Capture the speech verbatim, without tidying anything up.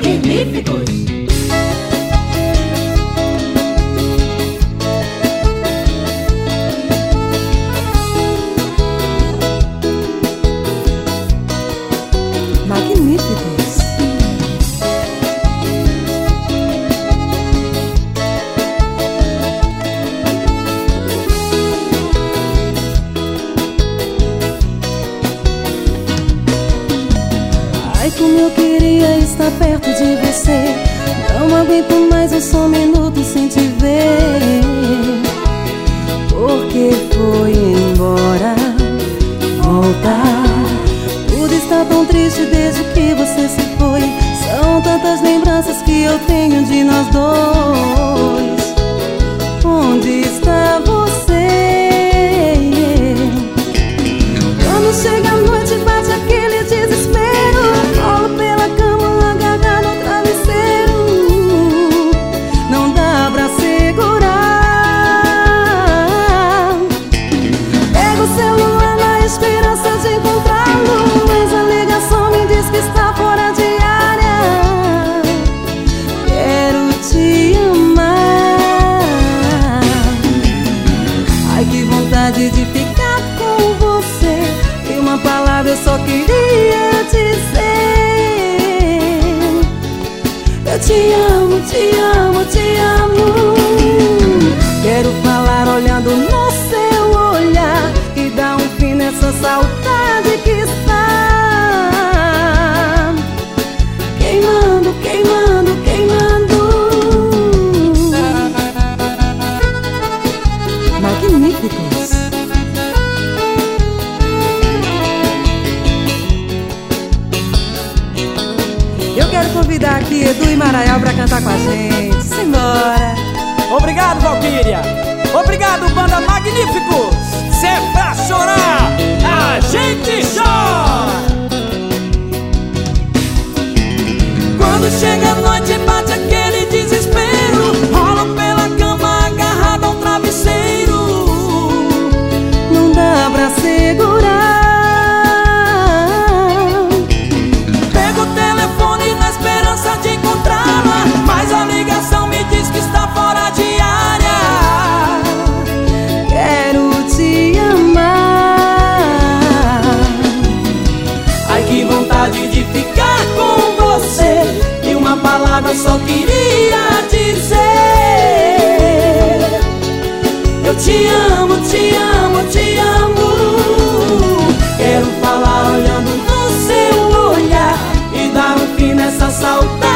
Magníficos. Magníficos. Ai, como eu queria estar perto de você. Não aguento mais um só minuto sem te ver. Porque foi embora, voltar. Tudo está tão triste desde que você se foi. São tantas lembranças que eu tenho de nós dois. Onde está você? Quando chega a noite bate aquele desespero. Rolo pela cama agarrado no travesseiro. Não dá pra segurar. Pego o celular na esperança de encontrá-lo, mas a ligação me diz que está fora de área. Quero te amar. Ai, que vontade de ficar com você. E uma palavra eu só queria dizer: eu te amo, te amo, te amo. Quero falar olhando no seu olhar e dar um fim nessa saudade que está queimando, queimando, queimando. Magníficos. Eu quero convidar aqui Edu e Maraial pra cantar com a gente. Simbora. Obrigado, Valquíria. Obrigado, banda Magníficos. Se é pra chorar, a gente chora. Quando chega a noite bate aquele desespero. Rolo pela cama agarrado ao travesseiro. Não dá pra segurar. Pego o telefone na esperança de encontrá-la, mas a ligação me diz que está fora de área. Quero te amar. Ai, que vontade de ficar com você. E uma palavra só queria dizer: eu te amo, te amo, te amo. Quero falar olhando no seu olhar e dar um fim nessa saudade